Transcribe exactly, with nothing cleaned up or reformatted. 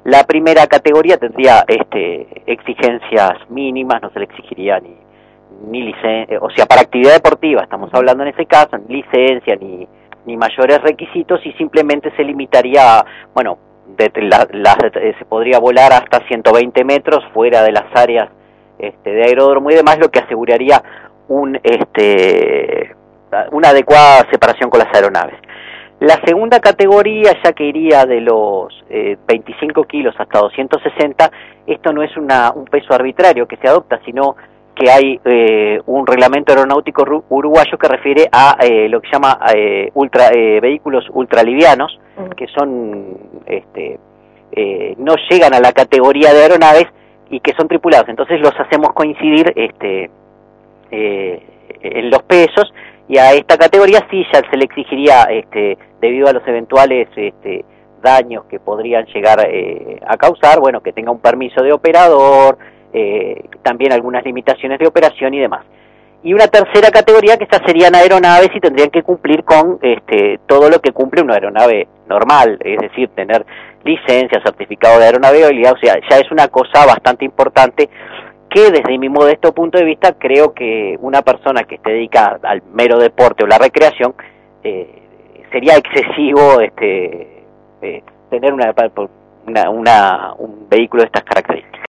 La primera categoría tendría este, exigencias mínimas, no se le exigiría ni, ni licencia, o sea, para actividad deportiva estamos hablando en ese caso, ni licencia, ni, ni mayores requisitos, y simplemente se limitaría, bueno, de, la, la, se podría volar hasta ciento veinte metros fuera de las áreas este, de aeródromo y demás, lo que aseguraría un, este, una adecuada separación con las aeronaves. La segunda categoría, ya que iría de los eh, veinticinco kilos hasta doscientos sesenta, esto no es una, un peso arbitrario que se adopta, sino que hay eh, un reglamento aeronáutico uruguayo que refiere a eh, lo que se llama eh, ultra, eh, vehículos ultralivianos, que son este, eh, no llegan a la categoría de aeronaves y que son tripulados. Entonces los hacemos coincidir este, eh, en los pesos, y a esta categoría sí ya se le exigiría, este, debido a los eventuales este, daños que podrían llegar eh, a causar, bueno, que tenga un permiso de operador, eh, también algunas limitaciones de operación y demás. Y una tercera categoría, que estas serían aeronaves y tendrían que cumplir con este, todo lo que cumple una aeronave normal, es decir, tener licencia, certificado de aeronavegabilidad, o sea, ya es una cosa bastante importante, que desde mi modesto punto de vista creo que una persona que esté dedicada al mero deporte o la recreación, eh, sería excesivo este, eh, tener una, una, una, un vehículo de estas características.